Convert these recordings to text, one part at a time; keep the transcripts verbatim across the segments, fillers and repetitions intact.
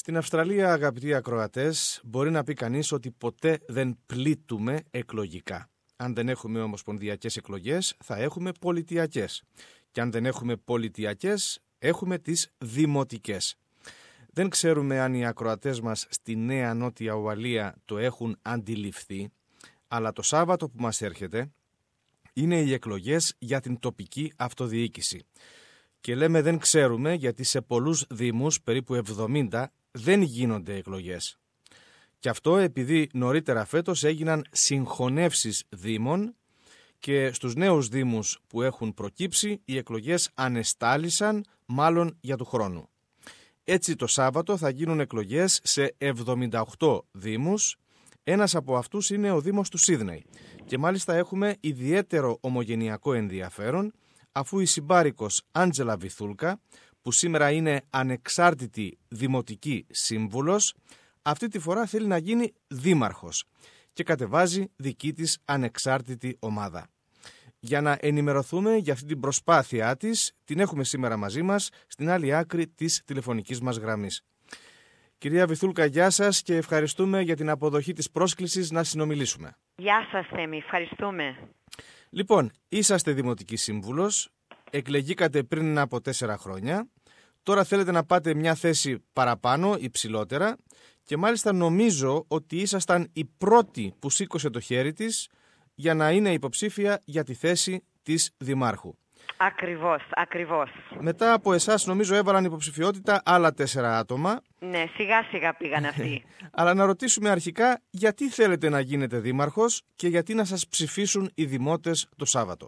Στην Αυστραλία, αγαπητοί ακροατές, μπορεί να πει κανείς ότι ποτέ δεν πλήττουμε εκλογικά. Αν δεν έχουμε ομοσπονδιακές εκλογές, θα έχουμε πολιτιακές. Και αν δεν έχουμε πολιτιακές, έχουμε τις δημοτικές. Δεν ξέρουμε αν οι ακροατές μας στη Νέα Νότια Ουαλία το έχουν αντιληφθεί, αλλά το Σάββατο που μας έρχεται είναι οι εκλογές για την τοπική αυτοδιοίκηση. Και λέμε δεν ξέρουμε γιατί σε πολλούς δήμους, περίπου εβδομήντα, δεν γίνονται εκλογές. Και αυτό επειδή νωρίτερα φέτος έγιναν συγχωνεύσεις δήμων και στους νέους δήμους που έχουν προκύψει οι εκλογές ανεστάλησαν μάλλον για του χρόνου. Έτσι το Σάββατο θα γίνουν εκλογές σε εβδομήντα οκτώ δήμους. Ένας από αυτούς είναι ο Δήμος του Σίδνεϊ. Και μάλιστα έχουμε ιδιαίτερο ομογενειακό ενδιαφέρον αφού η συμπάρικος Άντζελα Βιθούλκα, που σήμερα είναι ανεξάρτητη δημοτική σύμβουλος, αυτή τη φορά θέλει να γίνει δήμαρχος και κατεβάζει δική της ανεξάρτητη ομάδα. Για να ενημερωθούμε για αυτή την προσπάθειά της, την έχουμε σήμερα μαζί μας στην άλλη άκρη της τηλεφωνικής μας γραμμής. Κυρία Βιθούλκα, γεια σας και ευχαριστούμε για την αποδοχή της πρόσκλησης να συνομιλήσουμε. Γεια σας, Θέμη, ευχαριστούμε. Λοιπόν, είσαστε δημοτική σύμβουλος, εκλεγήκατε πριν από τέσσερα χρόνια, τώρα θέλετε να πάτε μια θέση παραπάνω, υψηλότερα και μάλιστα νομίζω ότι ήσασταν η πρώτη που σήκωσε το χέρι της για να είναι υποψήφια για τη θέση της Δημάρχου. Ακριβώς, ακριβώς. Μετά από εσάς νομίζω έβαλαν υποψηφιότητα άλλα τέσσερα άτομα. Ναι, σιγά σιγά πήγαν αυτοί. Αλλά να ρωτήσουμε αρχικά γιατί θέλετε να γίνετε δήμαρχος και γιατί να σας ψηφίσουν οι δημότες το Σάββατο.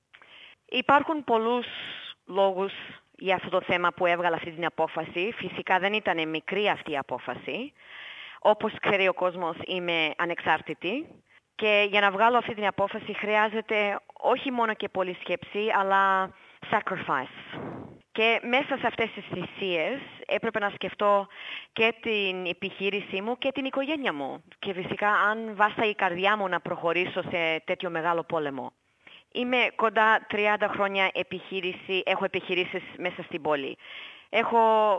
Υπάρχουν πολλούς λόγους για αυτό το θέμα που έβγαλα αυτή την απόφαση. Φυσικά δεν ήταν μικρή αυτή η απόφαση. Όπως ξέρει ο κόσμος, είμαι ανεξάρτητη. Και για να βγάλω αυτή την απόφαση χρειάζεται όχι μόνο και πολλή σκέψη, αλλά sacrifice. Και μέσα σε αυτές τις θυσίες έπρεπε να σκεφτώ και την επιχείρησή μου και την οικογένεια μου. Και φυσικά αν βάστα η καρδιά μου να προχωρήσω σε τέτοιο μεγάλο πόλεμο. Είμαι κοντά τριάντα χρόνια επιχείρηση, έχω επιχειρήσεις μέσα στην πόλη. Έχω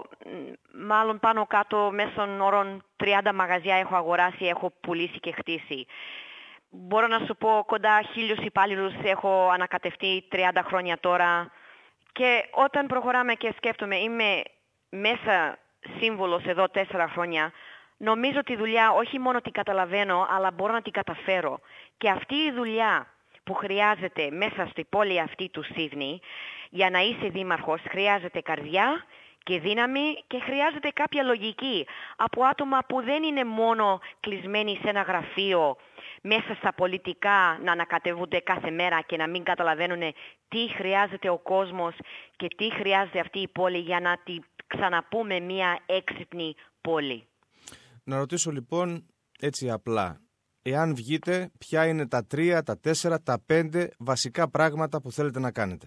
μάλλον πάνω κάτω μέσων όρων τριάντα μαγαζιά έχω αγοράσει, έχω πουλήσει και χτίσει. Μπορώ να σου πω κοντά χίλιους υπάλληλους έχω ανακατευτεί τριάντα χρόνια τώρα. Και όταν προχωράμε και σκέφτομαι, είμαι μέσα σύμβουλος εδώ τέσσερα χρόνια, νομίζω τη δουλειά όχι μόνο την καταλαβαίνω, αλλά μπορώ να την καταφέρω. Και αυτή η δουλειά που χρειάζεται μέσα στη πόλη αυτή του Σίδνεϊ, για να είσαι δήμαρχος, χρειάζεται καρδιά και δύναμη και χρειάζεται κάποια λογική από άτομα που δεν είναι μόνο κλεισμένοι σε ένα γραφείο, μέσα στα πολιτικά να ανακατεύονται κάθε μέρα και να μην καταλαβαίνουν τι χρειάζεται ο κόσμος και τι χρειάζεται αυτή η πόλη για να τη ξαναπούμε μια έξυπνη πόλη. Να ρωτήσω λοιπόν έτσι απλά, εάν βγείτε, ποια είναι τα τρία, τα τέσσερα, τα πέντε βασικά πράγματα που θέλετε να κάνετε?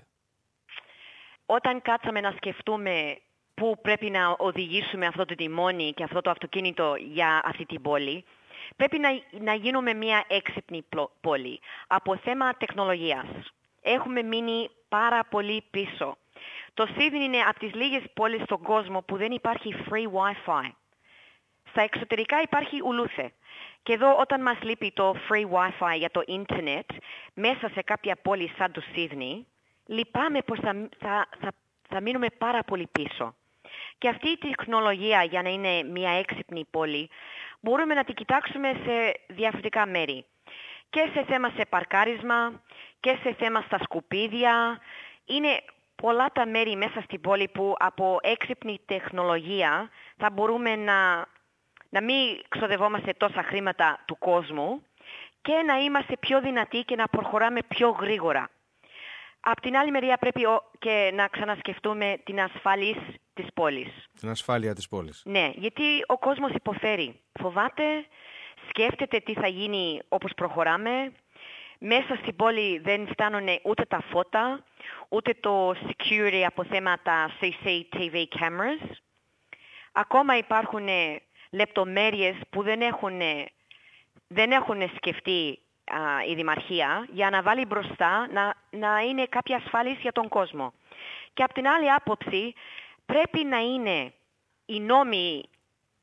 Όταν κάτσαμε να σκεφτούμε πού πρέπει να οδηγήσουμε αυτό το τιμόνι και αυτό το αυτοκίνητο για αυτή την πόλη, πρέπει να, να γίνουμε μια έξυπνη πόλη. Από θέμα τεχνολογίας έχουμε μείνει πάρα πολύ πίσω. Το Σίδνεϊ είναι από τις λίγες πόλεις στον κόσμο που δεν υπάρχει free Wi-Fi. Στα εξωτερικά υπάρχει ουλούθε. Και εδώ όταν μας λείπει το free Wi-Fi για το ίντερνετ μέσα σε κάποια πόλη σαν το Σίδνεϊ, λυπάμαι πως θα, θα, θα, θα μείνουμε πάρα πολύ πίσω. Και αυτή η τεχνολογία για να είναι μια έξυπνη πόλη μπορούμε να την κοιτάξουμε σε διαφορετικά μέρη. Και σε θέμα σε παρκάρισμα και σε θέμα στα σκουπίδια. Είναι πολλά τα μέρη μέσα στην πόλη που από έξυπνη τεχνολογία θα μπορούμε να, να μην ξοδευόμαστε τόσα χρήματα του κόσμου και να είμαστε πιο δυνατοί και να προχωράμε πιο γρήγορα. Απ' την άλλη μεριά πρέπει και να ξανασκεφτούμε την ασφάλεια της πόλης. Την ασφάλεια της πόλης. Ναι, γιατί ο κόσμος υποφέρει. Φοβάται, σκέφτεται τι θα γίνει όπως προχωράμε. Μέσα στην πόλη δεν φτάνουν ούτε τα φώτα, ούτε το security από θέματα σι σι τι βι cameras. Ακόμα υπάρχουν λεπτομέρειες που δεν έχουν, δεν έχουν σκεφτεί η Δημαρχία για να βάλει μπροστά να, να είναι κάποια ασφάλιση για τον κόσμο. Και από την άλλη άποψη πρέπει να είναι οι νόμοι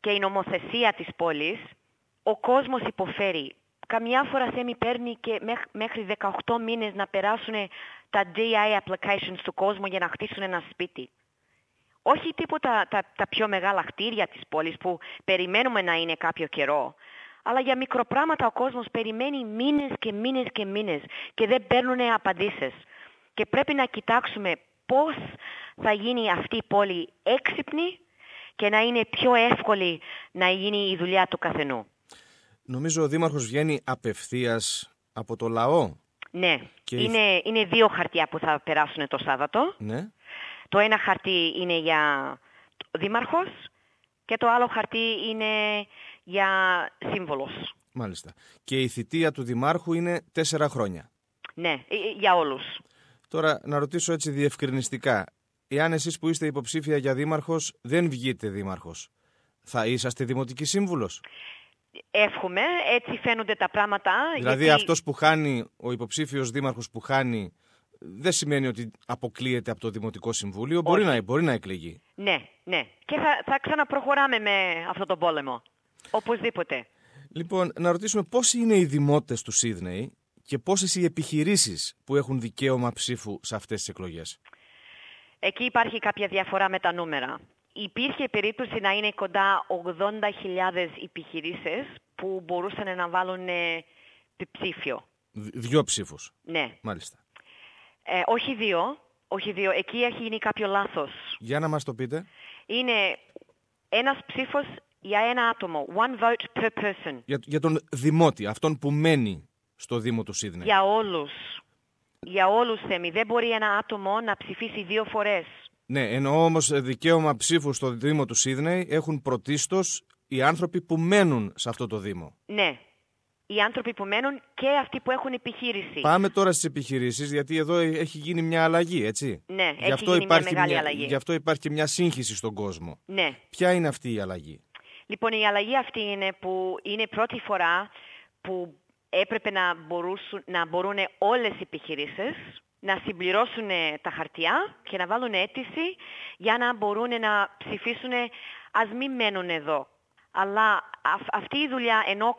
και η νομοθεσία της πόλης, ο κόσμος υποφέρει. Καμιά φορά Θέμη παίρνει και μέχρι δεκαοκτώ μήνες να περάσουν τα ντι άι applications του κόσμου για να χτίσουν ένα σπίτι. Όχι τίποτα τα, τα πιο μεγάλα κτίρια της πόλης που περιμένουμε να είναι κάποιο καιρό. Αλλά για μικροπράγματα ο κόσμος περιμένει μήνες και μήνες και μήνες και δεν παίρνουν απαντήσεις. Και πρέπει να κοιτάξουμε πώς θα γίνει αυτή η πόλη έξυπνη και να είναι πιο εύκολη να γίνει η δουλειά του καθενού. Νομίζω ο Δήμαρχος βγαίνει απευθείας από το λαό. Ναι, και... είναι, είναι δύο χαρτιά που θα περάσουν το Σάββατο. Ναι. Το ένα χαρτί είναι για Δήμαρχος και το άλλο χαρτί είναι για σύμβολος. Μάλιστα. Και η θητεία του Δημάρχου είναι τέσσερα χρόνια. Ναι, για όλους. Τώρα να ρωτήσω έτσι διευκρινιστικά. Εάν εσείς που είστε υποψήφια για Δήμαρχος δεν βγείτε Δήμαρχος, θα είσαστε Δημοτική Σύμβουλος? Εύχομαι, έτσι φαίνονται τα πράγματα. Δηλαδή γιατί... αυτός που χάνει, ο υποψήφιος Δήμαρχος που χάνει, δεν σημαίνει ότι αποκλείεται από το Δημοτικό Συμβούλιο, μπορεί να, μπορεί να εκλεγεί. Ναι, ναι. Και θα, θα ξαναπροχωράμε με αυτό τον πόλεμο. Οπωσδήποτε. Λοιπόν, να ρωτήσουμε πόσοι είναι οι δημότες του Σίδνεϊ και πόσες οι επιχειρήσεις που έχουν δικαίωμα ψήφου σε αυτές τις εκλογές. Εκεί υπάρχει κάποια διαφορά με τα νούμερα. Υπήρχε περίπτωση να είναι κοντά ογδόντα χιλιάδες επιχειρήσεις που μπορούσαν να βάλουν ψήφιο. Δυο ψήφους. Ναι. Μάλιστα. Ε, όχι δύο. Όχι δύο. Εκεί έχει γίνει κάποιο λάθος. Για να μας το πείτε. Είναι ένας ψήφος για ένα άτομο. One vote per person. Για, για τον δημότη, αυτόν που μένει στο Δήμο του Σίδνεϊ. Για όλους. Για όλους, Θέμη. Δεν μπορεί ένα άτομο να ψηφίσει δύο φορές. Ναι, εννοώ όμως δικαίωμα ψήφου στο Δήμο του Σίδνεϊ έχουν πρωτίστως οι άνθρωποι που μένουν σε αυτό το Δήμο. Ναι. Οι άνθρωποι που μένουν και αυτοί που έχουν επιχείρηση. Πάμε τώρα στις επιχειρήσεις, γιατί εδώ έχει γίνει μια αλλαγή, έτσι. Ναι, γι έχει αυτό γίνει υπάρχει μια μεγάλη μια, αλλαγή. Γι' αυτό υπάρχει και μια σύγχυση στον κόσμο. Ναι. Ποια είναι αυτή η αλλαγή? Λοιπόν, η αλλαγή αυτή είναι που είναι πρώτη φορά που έπρεπε να, μπορούσουν, να μπορούν όλες οι επιχειρήσεις να συμπληρώσουν τα χαρτιά και να βάλουν αίτηση για να μπορούν να ψηφίσουν, ας μην μένουν εδώ. Αλλά αυ- αυτή η δουλειά, ενώ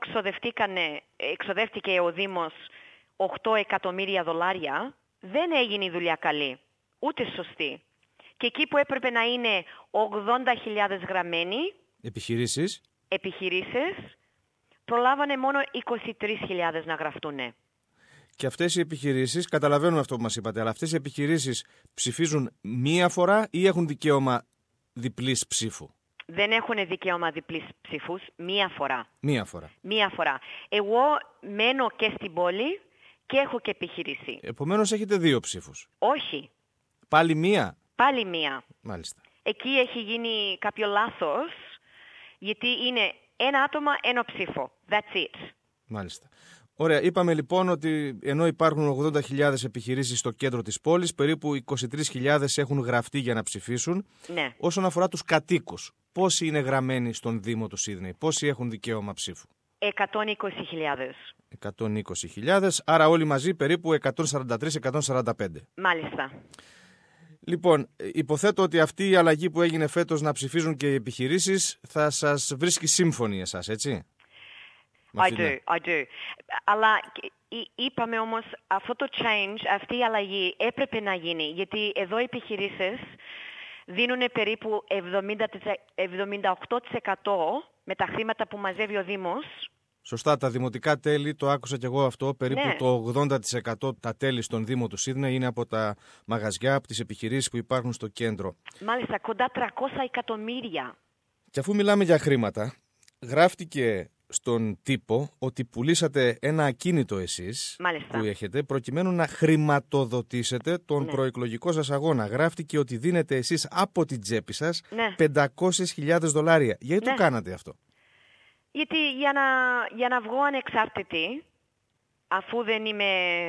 εξοδεύτηκε ο Δήμος οκτώ εκατομμύρια δολάρια, δεν έγινε η δουλειά καλή, ούτε σωστή. Και εκεί που έπρεπε να είναι ογδόντα χιλιάδες γραμμένοι Επιχειρήσεις. επιχειρήσεις, προλάβανε μόνο είκοσι τρεις χιλιάδες να γραφτούν. Και αυτές οι επιχειρήσεις, καταλαβαίνουμε αυτό που μας είπατε, αλλά αυτές οι επιχειρήσεις ψηφίζουν μία φορά ή έχουν δικαίωμα διπλής ψήφου? Δεν έχουν δικαίωμα διπλής ψήφους, μία φορά. Μία φορά. Μία φορά. Εγώ μένω και στην πόλη και έχω και επιχείρηση. Επομένως έχετε δύο ψήφους. Όχι. Πάλι μία. Πάλι μία. Μάλιστα. Εκεί έχει γίνει κάποιο λάθος, γιατί είναι ένα άτομο, ένα ψήφο. That's it. Μάλιστα. Ωραία, είπαμε λοιπόν ότι ενώ υπάρχουν ογδόντα χιλιάδες επιχειρήσεις στο κέντρο της πόλης, περίπου είκοσι τρεις χιλιάδες έχουν γραφτεί για να ψηφίσουν. Ναι. Όσον αφορά τους κατοίκους, πόσοι είναι γραμμένοι στον Δήμο του Σίδνεϊ, πόσοι έχουν δικαίωμα ψήφου? εκατόν είκοσι χιλιάδες. εκατόν είκοσι χιλιάδες, άρα όλοι μαζί περίπου εκατόν σαράντα τρεις με εκατόν σαράντα πέντε. Μάλιστα. Λοιπόν, υποθέτω ότι αυτή η αλλαγή που έγινε φέτος να ψηφίζουν και οι επιχειρήσεις θα σας βρίσκει σύμφωνοι εσάς, έτσι? I do, I do. Αλλά είπαμε όμως αυτό το change, αυτή η αλλαγή έπρεπε να γίνει, γιατί εδώ οι επιχειρήσεις δίνουν περίπου εβδομήντα οκτώ τοις εκατό με τα χρήματα που μαζεύει ο Δήμος. Σωστά, τα δημοτικά τέλη, το άκουσα κι εγώ αυτό, περίπου Ναι. το ογδόντα τοις εκατό τα τέλη στον Δήμο του Σίδνεϊ είναι από τα μαγαζιά, από τις επιχειρήσεις που υπάρχουν στο κέντρο. Μάλιστα, κοντά τριακόσια εκατομμύρια. Και αφού μιλάμε για χρήματα, γράφτηκε στον τύπο ότι πουλήσατε ένα ακίνητο εσείς Μάλιστα. που έχετε προκειμένου να χρηματοδοτήσετε τον Ναι. προεκλογικό σας αγώνα. Γράφτηκε ότι δίνετε εσείς από την τσέπη σας Ναι. πεντακόσιες χιλιάδες δολάρια. Γιατί Ναι. το κάνατε αυτό? Γιατί για να, για να βγω ανεξάρτητη, αφού δεν είμαι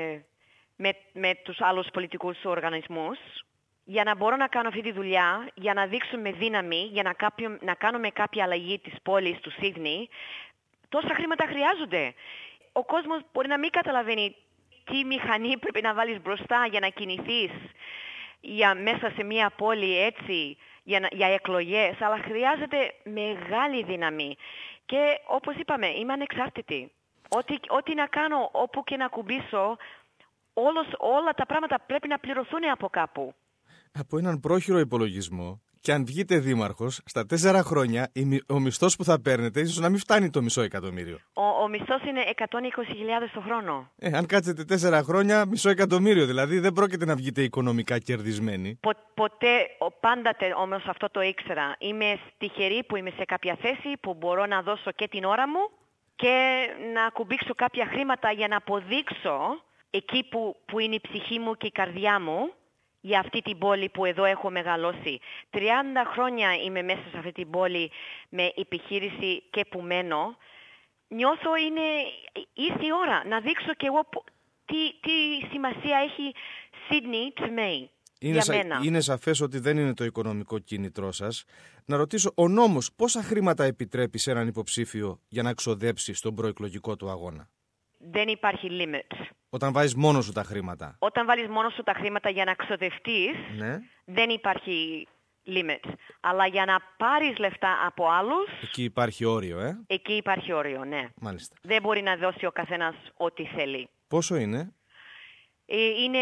με, με τους άλλους πολιτικούς οργανισμούς, για να μπορώ να κάνω αυτή τη δουλειά, για να δείξουμε δύναμη, για να, κάποιο, να κάνουμε κάποια αλλαγή της πόλης του Σίδνεϊ, τόσα χρήματα χρειάζονται. Ο κόσμος μπορεί να μην καταλαβαίνει τι μηχανή πρέπει να βάλεις μπροστά για να κινηθείς για μέσα σε μια πόλη έτσι για, να, για εκλογές, αλλά χρειάζεται μεγάλη δύναμη. Και όπως είπαμε, είμαι ανεξάρτητη. Ό,τι, ό,τι να κάνω, όπου και να κουμπίσω, όλος, όλα τα πράγματα πρέπει να πληρωθούν από κάπου. Από έναν πρόχειρο υπολογισμό, και αν βγείτε δήμαρχος, στα τέσσερα χρόνια ο μισθός που θα παίρνετε ίσως να μην φτάνει το μισό εκατομμύριο. Ο, ο μισθός είναι εκατόν είκοσι χιλιάδες το χρόνο. Ε, αν κάτσετε τέσσερα χρόνια, μισό εκατομμύριο. Δηλαδή δεν πρόκειται να βγείτε οικονομικά κερδισμένοι. Πο, ποτέ, πάντοτε όμως αυτό το ήξερα. Είμαι τυχερή που είμαι σε κάποια θέση που μπορώ να δώσω και την ώρα μου και να κουμπίξω κάποια χρήματα για να αποδείξω εκεί που, που είναι η ψυχή μου και η καρδιά μου, για αυτή την πόλη που εδώ έχω μεγαλώσει. τριάντα χρόνια είμαι μέσα σε αυτή την πόλη με επιχείρηση και που μένω. Νιώθω είναι ήρθε η ώρα να δείξω και εγώ τι, τι σημασία έχει Sydney to me. Είναι, σα, είναι σαφές ότι δεν είναι το οικονομικό κίνητρό σας. Να ρωτήσω, ο νόμος πόσα χρήματα επιτρέπει σε έναν υποψήφιο για να ξοδέψει στον προεκλογικό του αγώνα? Δεν υπάρχει limit. Όταν βάζεις μόνος σου τα χρήματα. Όταν βάλεις μόνος σου τα χρήματα για να ξοδευτείς, ναι. δεν υπάρχει limit. Αλλά για να πάρεις λεφτά από άλλους... Εκεί υπάρχει όριο, ε? Εκεί υπάρχει όριο, ναι. Μάλιστα. Δεν μπορεί να δώσει ο καθένας ό,τι θέλει. Πόσο είναι? Ε, είναι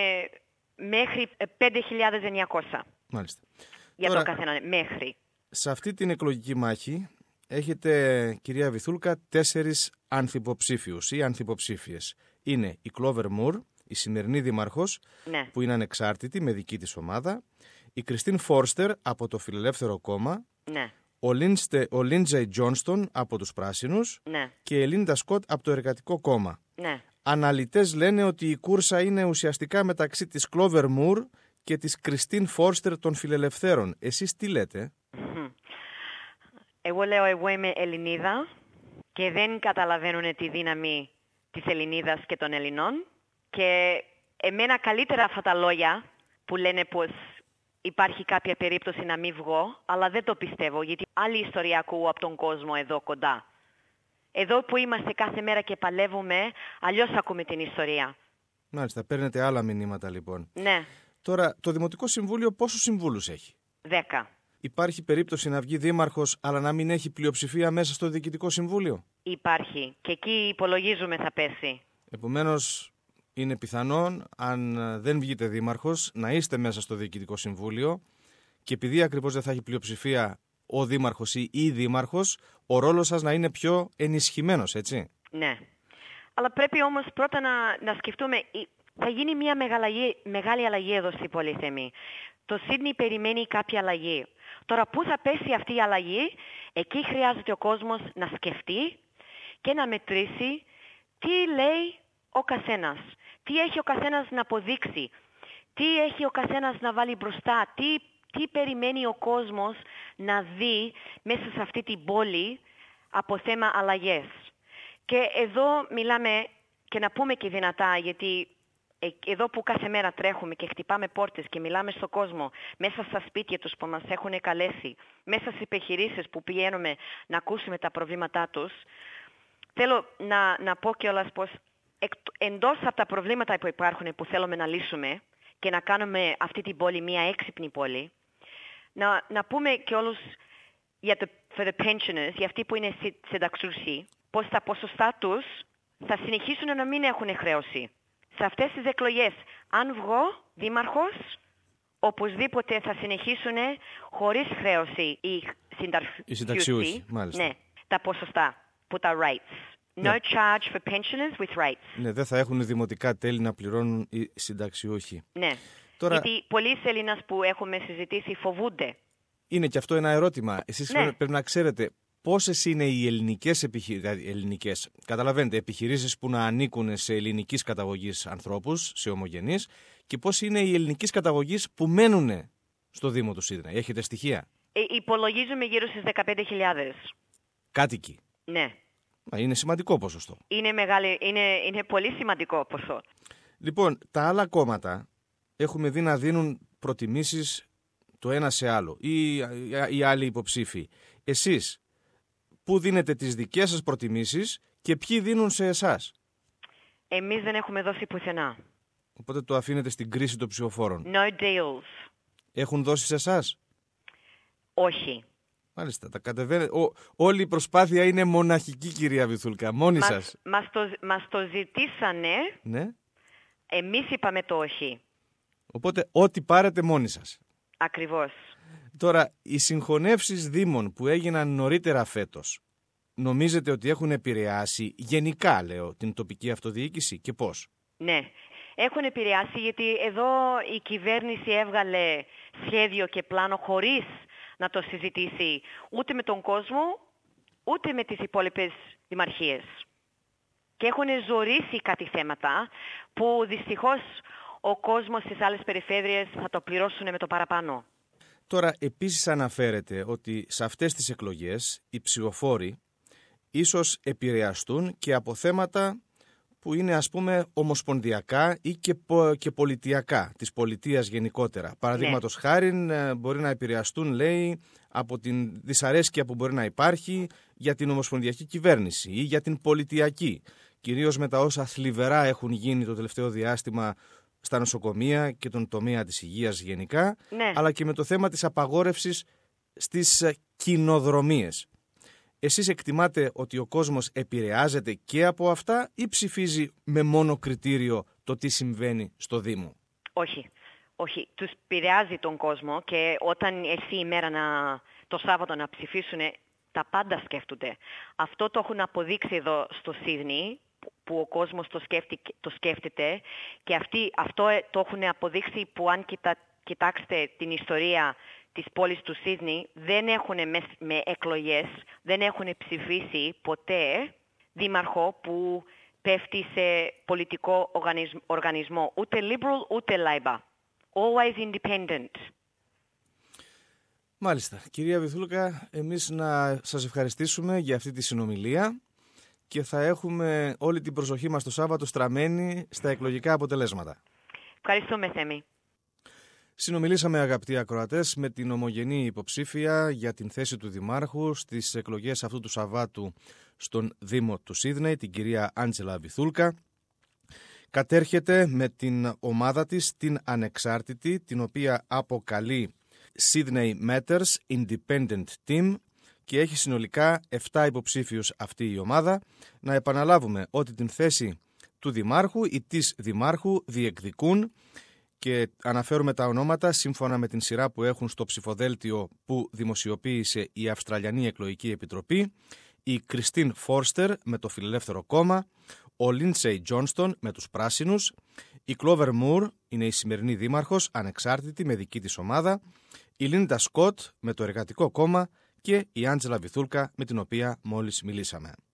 μέχρι πέντε χιλιάδες εννιακόσια. Μάλιστα. Για Τώρα, το καθένα, μέχρι. Σε αυτή την εκλογική μάχη έχετε, κυρία Βυθούλκα, τέσσερις ανθυποψήφιους ή ανθυποψήφιες. Είναι η Κλόβερ Μουρ, η σημερινή δήμαρχος, ναι. που είναι ανεξάρτητη με δική της ομάδα, η Κριστίν Φόρστερ από το Φιλελεύθερο Κόμμα, ναι. ο, Λίνστε, ο Λίντζεϊ Τζόνστον από τους Πράσινους ναι. και η Λίντα Σκοτ από το Εργατικό Κόμμα. Ναι. Αναλυτές λένε ότι η κούρσα είναι ουσιαστικά μεταξύ της Κλόβερ Μουρ και της Κριστίν Φόρστερ των Φιλελευθέρων. Εσείς τι λέτε? Εγώ λέω εγώ είμαι Ελληνίδα και δεν καταλαβαίνουν τη δύναμη της Ελληνίδας και των Ελληνών και εμένα καλύτερα αυτά τα λόγια που λένε πως υπάρχει κάποια περίπτωση να μην βγω, αλλά δεν το πιστεύω γιατί άλλη ιστορία ακούω από τον κόσμο εδώ κοντά. Εδώ που είμαστε κάθε μέρα και παλεύουμε, αλλιώς ακούμε την ιστορία. Μάλιστα, παίρνετε άλλα μηνύματα λοιπόν. Ναι. Τώρα, το Δημοτικό Συμβούλιο πόσους συμβούλους έχει? Δέκα. Υπάρχει περίπτωση να βγει δήμαρχος, αλλά να μην έχει πλειοψηφία μέσα στο Διοικητικό Συμβούλιο? Υπάρχει. Και εκεί υπολογίζουμε θα πέσει. Επομένως, είναι πιθανόν, αν δεν βγείτε δήμαρχος, να είστε μέσα στο Διοικητικό Συμβούλιο και επειδή ακριβώς δεν θα έχει πλειοψηφία ο δήμαρχος ή η δήμαρχος, ο ρόλος σας να είναι πιο ενισχυμένος, έτσι? Ναι. Αλλά πρέπει όμως πρώτα να, να σκεφτούμε, θα γίνει μια μεγάλη, μεγάλη αλλαγή εδώ στην πόλη Θέμη. Το Σίδνεϊ περιμένει κάποια αλλαγή. Τώρα πού θα πέσει αυτή η αλλαγή, εκεί χρειάζεται ο κόσμος να σκεφτεί και να μετρήσει τι λέει ο καθένας. Τι έχει ο καθένας να αποδείξει. Τι έχει ο καθένας να βάλει μπροστά. Τι, τι περιμένει ο κόσμος να δει μέσα σε αυτή την πόλη από θέμα αλλαγές. Και εδώ μιλάμε και να πούμε και δυνατά γιατί... Εδώ που κάθε μέρα τρέχουμε και χτυπάμε πόρτες και μιλάμε στον κόσμο, μέσα στα σπίτια τους που μας έχουν καλέσει, μέσα στις επιχειρήσεις που πηγαίνουμε να ακούσουμε τα προβλήματά τους, θέλω να, να πω κιόλας πως εντός από τα προβλήματα που υπάρχουν που θέλουμε να λύσουμε και να κάνουμε αυτή την πόλη μια έξυπνη πόλη, να, να πούμε κιόλας για το, for the pensioners, για αυτοί που είναι συνταξιούχοι, πως τα ποσοστά τους θα συνεχίσουν να μην έχουν χρέωση. Σε αυτές τις εκλογές, αν βγω δήμαρχος, οπωσδήποτε θα συνεχίσουν χωρίς χρέωση οι συνταξιούχοι. Ναι, τα ποσοστά, που τα rights. No ναι. charge for pensioners with rights. Ναι, δεν θα έχουν δημοτικά τέλη να πληρώνουν οι συνταξιούχοι. Ναι, Τώρα... γιατί πολλοί Έλληνες που έχουμε συζητήσει φοβούνται. Είναι και αυτό ένα ερώτημα. Εσείς ναι. πρέπει να ξέρετε... Πόσες είναι οι ελληνικές επιχειρήσεις, ελληνικές, καταλαβαίνετε, επιχειρήσεις που να ανήκουν σε ελληνικής καταγωγής ανθρώπους, σε ομογενείς, και πώς είναι οι ελληνικής καταγωγής που μένουν στο Δήμο του Σίδνεϊ. Έχετε στοιχεία? Ε, υπολογίζουμε γύρω στις δεκαπέντε χιλιάδες. Κάτοικοι. Ναι. Μα είναι σημαντικό ποσοστό. Είναι, μεγάλη, είναι, είναι πολύ σημαντικό ποσό. Λοιπόν, τα άλλα κόμματα έχουμε δει να δίνουν προτιμήσεις το ένα σε άλλο ή οι άλλοι υποψήφοι. Εσείς πού δίνετε τις δικές σας προτιμήσεις και ποιοι δίνουν σε εσάς? Εμείς δεν έχουμε δώσει πουθενά. Οπότε το αφήνετε στην κρίση των ψηφοφόρων. No deals. Έχουν δώσει σε εσάς? Όχι. Μάλιστα, τα κατεβαίνετε. Ο, όλη η προσπάθεια είναι μοναχική, κυρία Βυθούλκα, μόνη μας, σας. Μας το, μας το ζητήσανε, ναι. Εμείς είπαμε το όχι. Οπότε ό,τι πάρετε μόνοι σας. Ακριβώς. Τώρα, οι συγχωνεύσεις δήμων που έγιναν νωρίτερα φέτος, νομίζετε ότι έχουν επηρεάσει γενικά, λέω, την τοπική αυτοδιοίκηση και πώς? Ναι, έχουν επηρεάσει γιατί εδώ η κυβέρνηση έβγαλε σχέδιο και πλάνο χωρίς να το συζητήσει ούτε με τον κόσμο, ούτε με τις υπόλοιπες δημαρχίες. Και έχουν ζωρίσει κάτι θέματα που δυστυχώς ο κόσμος στις άλλες περιφέρειες θα το πληρώσουν με το παραπάνω. Τώρα, επίσης αναφέρεται ότι σε αυτές τις εκλογές οι ψηφοφόροι ίσως επηρεαστούν και από θέματα που είναι, ας πούμε, ομοσπονδιακά ή και, και πολιτιακά, της πολιτείας γενικότερα. Παραδείγματος ναι. χάρη, μπορεί να επηρεαστούν, λέει, από την δυσαρέσκεια που μπορεί να υπάρχει για την ομοσπονδιακή κυβέρνηση ή για την πολιτιακή. Κυρίως με τα όσα θλιβερά έχουν γίνει το τελευταίο διάστημα στα νοσοκομεία και τον τομέα της υγείας γενικά, ναι. αλλά και με το θέμα της απαγόρευσης στις κοινοδρομίες. Εσείς εκτιμάτε ότι ο κόσμος επηρεάζεται και από αυτά ή ψηφίζει με μόνο κριτήριο το τι συμβαίνει στο Δήμο? Όχι. Όχι. Τους επηρεάζει τον κόσμο και όταν έρθει η μέρα να, το Σάββατο να ψηφίσουν, τα πάντα σκέφτονται. Αυτό το έχουν αποδείξει εδώ στο Σίδνεϊ, που ο κόσμος το, σκέφτει, το σκέφτεται και αυτοί, αυτό το έχουν αποδείξει που αν κοιτά, κοιτάξετε την ιστορία της πόλης του Σίδνεϊ, δεν έχουν με, με εκλογές, δεν έχουν ψηφίσει ποτέ δήμαρχο που πέφτει σε πολιτικό οργανισμό, οργανισμό ούτε Liberal ούτε Labour. Always independent. Μάλιστα. Κυρία Βυθούλκα, εμείς να σας ευχαριστήσουμε για αυτή τη συνομιλία και θα έχουμε όλη την προσοχή μας το Σάββατο στραμμένη στα εκλογικά αποτελέσματα. Ευχαριστούμε, Θέμη. Συνομιλήσαμε, αγαπητοί ακροατές, με την ομογενή υποψήφια για την θέση του Δημάρχου στις εκλογές αυτού του Σαββάτου στον Δήμο του Σίδνεϊ, την κυρία Άντζελα Βυθούλκα. Κατέρχεται με την ομάδα της, την Ανεξάρτητη, την οποία αποκαλεί Sydney Matters Independent Team, και έχει συνολικά επτά υποψήφιους αυτή η ομάδα. Να επαναλάβουμε ότι την θέση του Δημάρχου ή της Δημάρχου διεκδικούν, και αναφέρουμε τα ονόματα σύμφωνα με την σειρά που έχουν στο ψηφοδέλτιο που δημοσιοποίησε η Αυστραλιανή Εκλογική Επιτροπή: η Κριστίν Φόρστερ με το Φιλελεύθερο Κόμμα, ο Λίντσεϊ Τζόνστον με τους Πράσινους, η Κλόβερ Μουρ είναι η σημερινή δήμαρχος, ανεξάρτητη με δική της ομάδα, η Λίντα Σκοτ με το Εργατικό Κόμμα και η Άντζελα Βυθούλκα με την οποία μόλις μιλήσαμε.